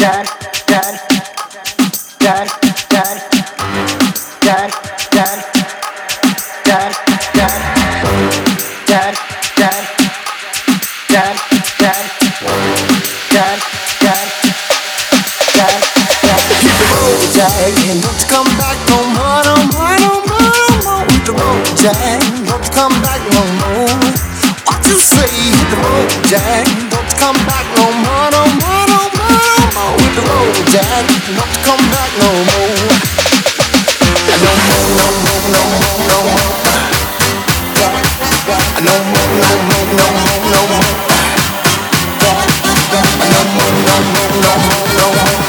Jack, and don't you come back no more, no more, no more, no more. Hit the road, Jack, don't you come back no more. What you say? Hit the road, Jack, don't you come back no more, no more, no more, no more. Hit the road, Jack, don't you come back no more. No more, no more, no more, no more. No more, no more, no more, no more. No more, no more, no more, no more.